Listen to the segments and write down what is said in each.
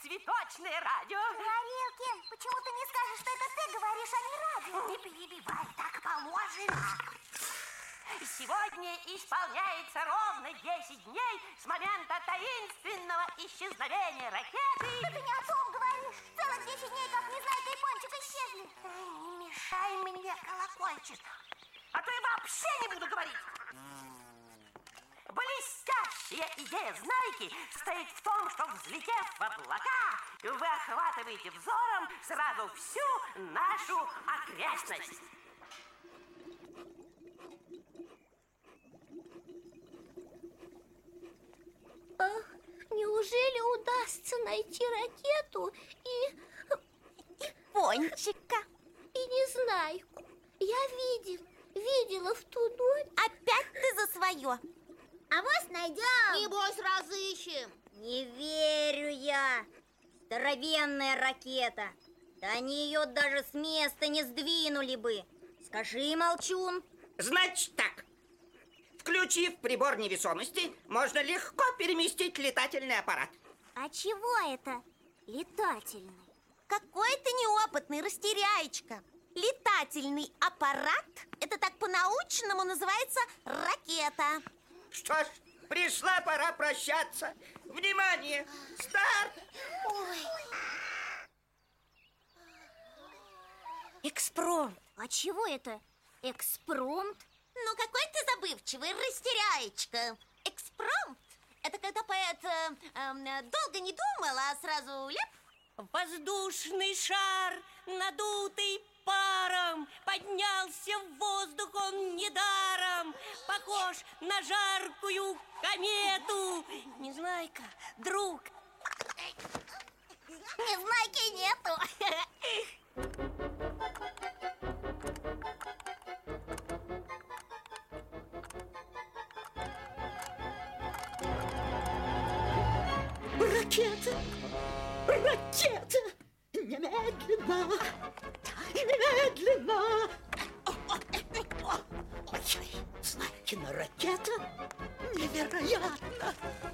цветочное радио. Горелкин, почему ты не скажешь, что это ты говоришь, а не радио? Не перебивай, так положено. Сегодня исполняется ровно 10 дней с момента таинственного исчезновения ракеты. Ты не о том говоришь. Целых 10 дней, как Незнайка и Пончик исчезли. Не мешай мне, колокольчик, а то я вообще не буду говорить. Блестящая идея Знайки состоит в том, что, взлетев в облака, вы охватываете взором сразу всю нашу окрестность. Неужели удастся найти ракету и Пончика? И Незнайку? Я видела в ту ночь. Опять ты за свое? А вас найдем. Небось, разыщем. Не верю я. Здоровенная ракета. Да они ее даже с места не сдвинули бы. Скажи, Молчун. Значит так. Включив прибор невесомости, можно легко переместить летательный аппарат. А чего это летательный? Какой ты неопытный, растеряечка. Летательный аппарат, это так по-научному называется ракета. Что ж, пришла пора прощаться. Внимание! Старт! Экспромт. А чего это экспромт? Ну, какой ты забывчивый, растеряечка. Экспромт – это когда поэт долго не думал, а сразу ляп. Воздушный шар, надутый паром, поднялся в воздух он недаром, похож на жаркую комету. Незнайка, друг. Незнайки нету. Ракета! Ракета! Немедленно! Немедленно! Ой, Знайкина ракета! Невероятно!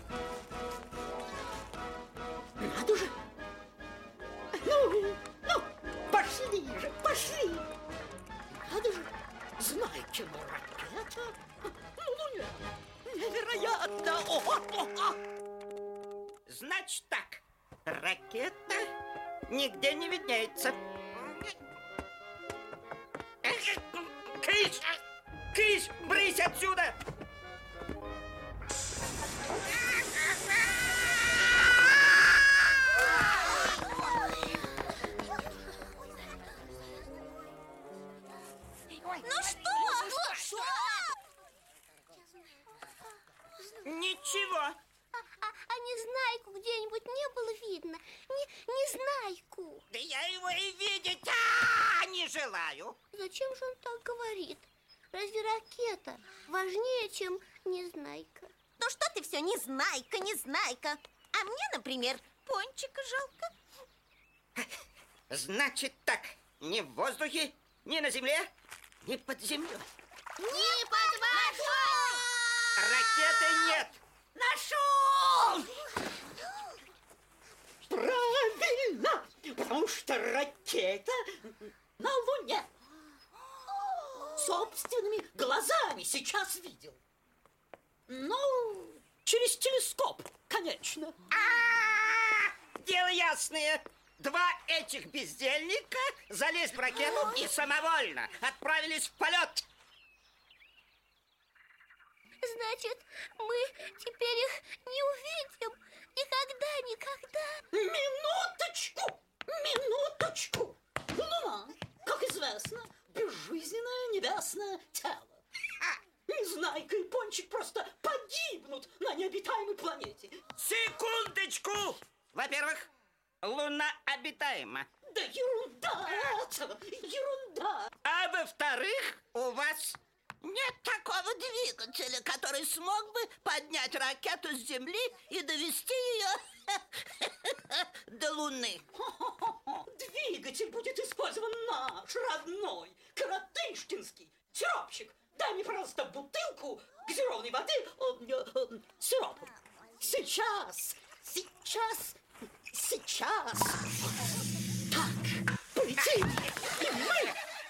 Надо же! Ну, пошли же, пошли! Надо же! Знайкина ракета! Ну, нет! Невероятно! Значит так, ракета нигде не виднеется. Кыш! Кыш! Брысь отсюда! Ну что? Ничего. А Незнайку где-нибудь не было видно? Незнайку. Да я его и видеть не желаю. Зачем же он так говорит? Разве ракета важнее, чем Незнайка? Ну что ты все, Незнайка, Незнайка. А мне, например, Пончика жалко. Значит так, ни в воздухе, ни на земле, ни под землей. Не под водой! Ракеты нет. Нашел! Правильно! Потому что ракета на Луне. Собственными глазами сейчас видел. Ну, через телескоп, конечно. Дело ясное. Два этих бездельника залезли в ракету и самовольно отправились в полет. Значит, мы теперь их не увидим никогда. Минуточку! Минуточку! Луна, как известно, безжизненное небесное тело. Незнайка и Пончик просто погибнут на необитаемой планете. Секундочку! Во-первых, Луна обитаема. Да ерунда это! Ерунда! А во-вторых, у вас Нет такого двигателя, который смог бы поднять ракету с Земли и довести ее до Луны. Двигатель будет использован наш, родной, коротышкинский. Сиропчик, дай мне, пожалуйста, бутылку газированной воды с сиропом. Сейчас сейчас. Так, полетим. И мы...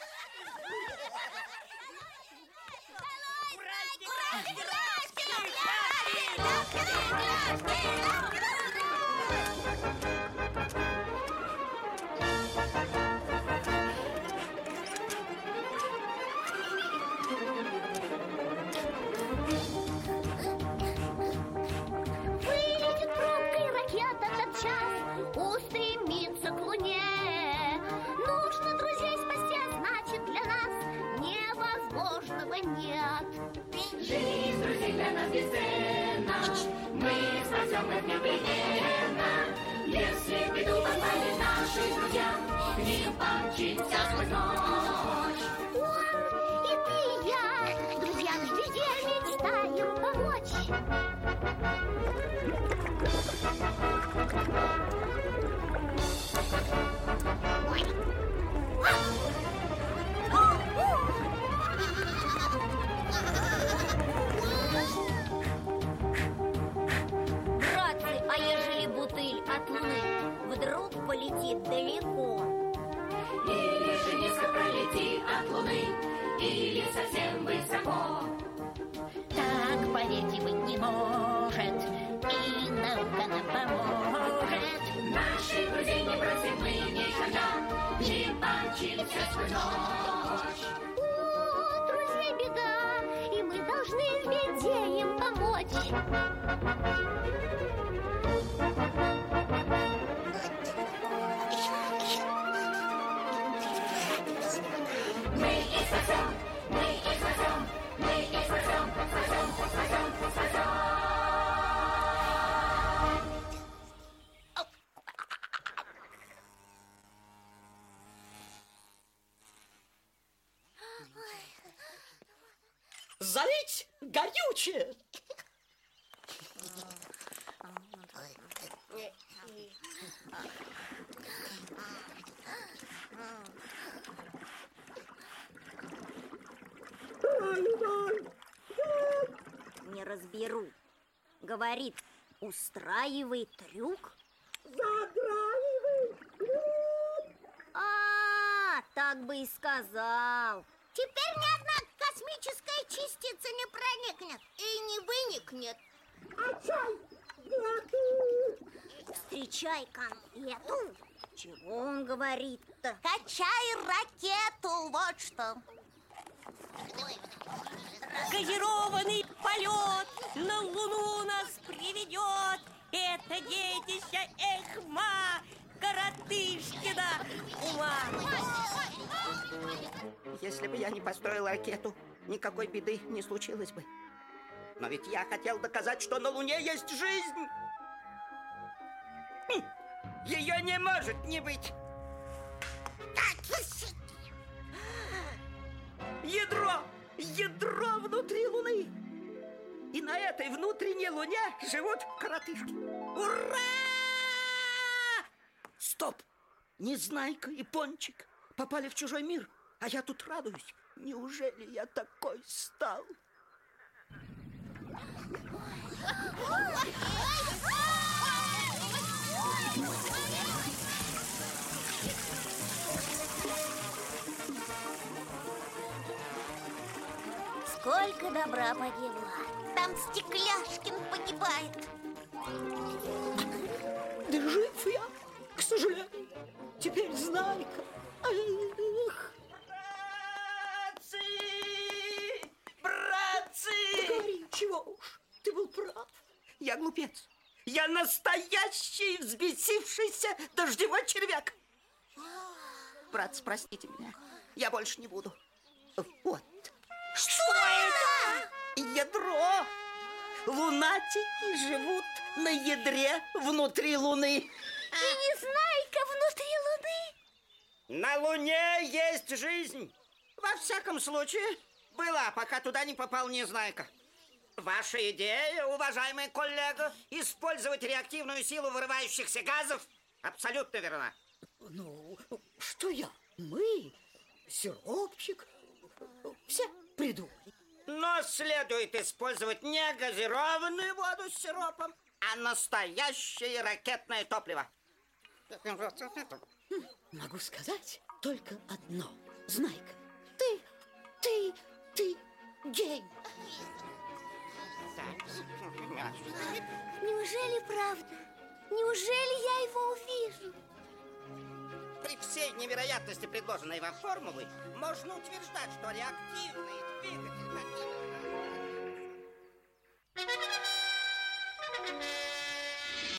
Вылетит пробкой ракета тотчас, устремится к Луне. Нужно друзей спасти, а значит для нас невозможного нет. Жизнь друзей для нас бесценна, мы спасем их непременно. Если в беду попали наши друзья, к ним помчимся сквозь ночь. Он и ты, и я, друзьям в беде мечтаем помочь. Братцы, а ежели бутыль от Луны вдруг полетит далеко? Или же низко пролетит от Луны, или совсем высоко. Так, поверьте, быть не может, и наука нам поможет. Наших друзей не бросим мы никогда, к ним помчимся сквозь ночь. О, друзей, беда, и мы должны в беде им помочь. Мы их спасем, мы их спасем, мы их спасем, спасем, спасем, спасем. Залить горючее. Не разберу. Говорит, устраивай трюк. Так бы и сказал. Теперь ни одна космическая частица не проникнет и не выникнет. Встречай конфету. Чего он говорит-то? Качай ракету, вот что. Газированный полет на Луну нас приведет. Это детище Эхма, Коротышкина ума. Если бы я не построил ракету, никакой беды не случилось бы. Но ведь я хотел доказать, что на Луне есть жизнь. Ее не может не быть. Ядро внутри Луны. И на этой внутренней Луне живут коротышки. Ура! Стоп! Незнайка и Пончик попали в чужой мир, а я тут радуюсь. Неужели я такой стал? Сколько добра погибло. Там Стекляшкин погибает. Да жив я, к сожалению. Теперь Знайка. Эх. Братцы! Говори, чего уж, ты был прав. Я глупец. Я настоящий взбесившийся дождевой червяк. Братцы, простите меня. Я больше не буду. Вот. Что это? Ядро. Лунатики живут на ядре внутри Луны. И Незнайка внутри Луны. На Луне есть жизнь. Во всяком случае, была, пока туда не попал Незнайка. Ваша идея, уважаемый коллега, использовать реактивную силу вырывающихся газов, абсолютно верна. Ну, что я? Мы, Сиропчик, все придумали. Но следует использовать не газированную воду с сиропом, а настоящее ракетное топливо. Могу сказать только одно. Знайка, ты гений. Неужели правда? Неужели я его увижу? При всей невероятности предложенной вам формулы можно утверждать, что реактивные двигатели